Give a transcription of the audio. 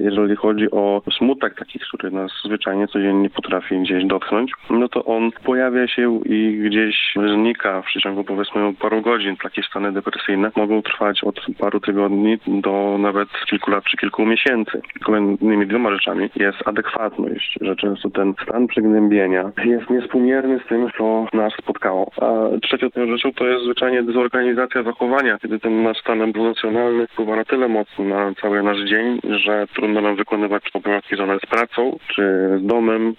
jeżeli chodzi o smutek taki, który nas zwyczajnie codziennie potrafi gdzieś dotknąć, no to on pojawia się i gdzieś znika w przeciągu powiedzmy paru godzin. Takie stany depresyjne mogą trwać od paru tygodni do nawet kilku lat czy kilku miesięcy. Kolejnymi dwoma rzeczami jest adekwatność, że często ten stan przygnębienia jest niespółmierny z tym, co nas spotkało. A trzecią rzeczą to jest zwyczajnie dezorganizacja zachowania, kiedy ten nasz stan emocjonalny wpływa na tyle mocno na cały nasz dzień, że trudno nam wykonywać obowiązki związane z pracą czy z domem,